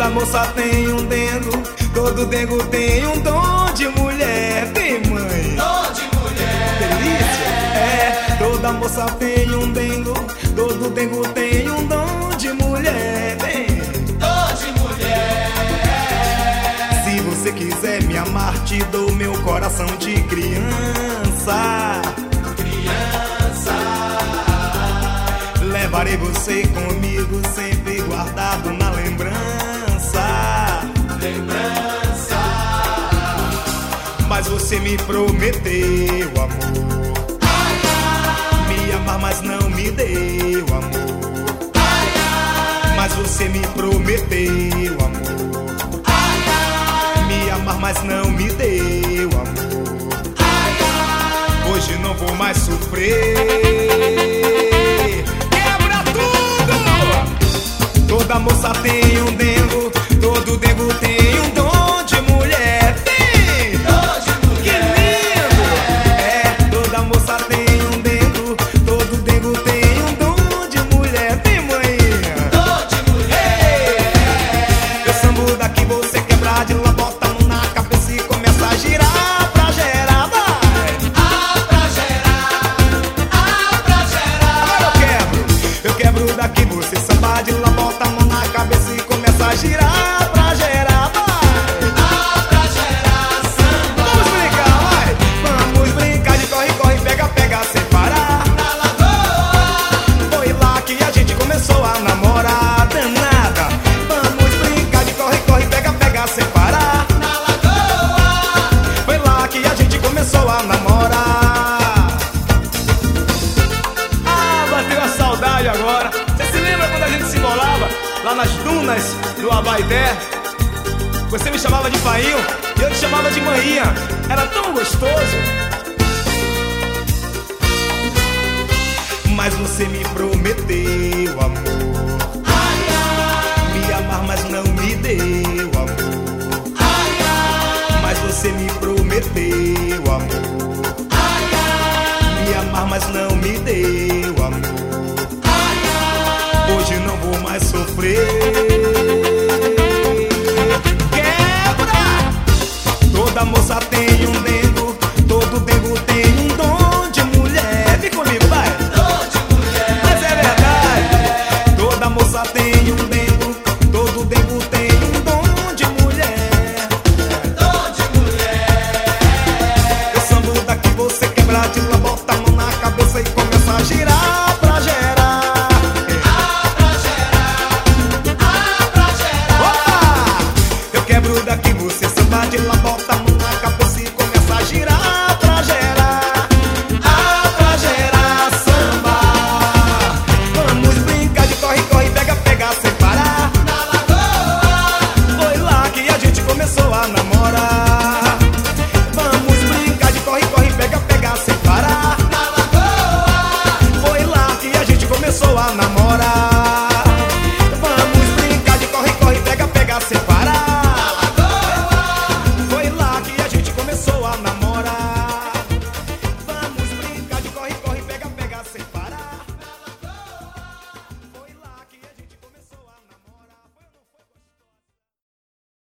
moça tem um dengo, todo dengo tem um dom de mulher. Tem, mãe? Dom de mulher. Delícia. É, toda moça tem um dengo, todo dengo tem um dom de mulher. Tem. Dom de mulher. Se você quiser me amar, te dou meu coração de criança. Levarei você comigo, sempre guardado na lembrança. Lembrança. Mas você me prometeu, amor, Ai, ai. me amar, mas não me deu, amor. Ai, ai. Mas você me prometeu, amor, Ai, ai. me amar, mas não me deu, amor. Ai, ai. Hoje não vou mais sofrer. Toda moça tem um dengo, todo dengo tem um dom de mulher. Tem! Dom de mulher. Que lindo! É, toda moça tem um dengo, todo dengo tem um dom de mulher. Tem, manhinha? Dom de mulher. Eu sambo daqui, você quebra de lá, bota a mão na cabeça e começa a girar pra gerar, vai! Ah, pra gerar. Ah, pra gerar. Agora eu quebro daqui, você samba de lá, bota a mão na cabeça e começa a girar pra gerar, vai! Ah, pra gerar samba. Vamos brincar, vai! Vamos brincar de corre, corre, pega, pega, sem parar. Na lagoa. Foi lá que a gente começou a namorar, danada. Vamos brincar de corre, corre, pega, pega, sem parar. Na lagoa. Foi lá que a gente começou a namorar. Ah, bateu a saudade agora. Você se lembra quando a gente se embolava lá nas dunas do Abaeté? Você me chamava de painho e eu te chamava de manhinha. Era tão gostoso. Mas você me prometeu, amor, Ai, ai. me amar, mas não me deu, amor. Ai, ai. Mas você me prometeu, amor, Ai, ai. me amar, mas não me deu, amor. Ai, ai. Hoje não vou mais sofrer. Quebra! Toda moça tem um dengo, todo dengo tem um dom de mulher. Vem comigo, vai! Dom de mulher. Mas é verdade. Toda moça tem um dengo, todo dengo tem um dom de mulher. Dom de mulher. Eu sambo daqui, você quebra de lá, bota a mão na cabeça e começa a girar pra gerar. Ah, pra gerar. Ah, pra gerar. Opa! Eu quebro daqui, você samba de lá, bota a mão na cabeça e começa a girar pra gerar. Ah, pra gerar samba. Vamos brincar de corre, corre, pega, pega, sem parar. Na lagoa. Foi lá que a gente começou a namorar. Vamos brincar de corre, corre, pega, pega, sem parar. Na lagoa. Foi lá que a gente começou a namorar. Vamos brincar de corre, corre, pega, pega, sem parar.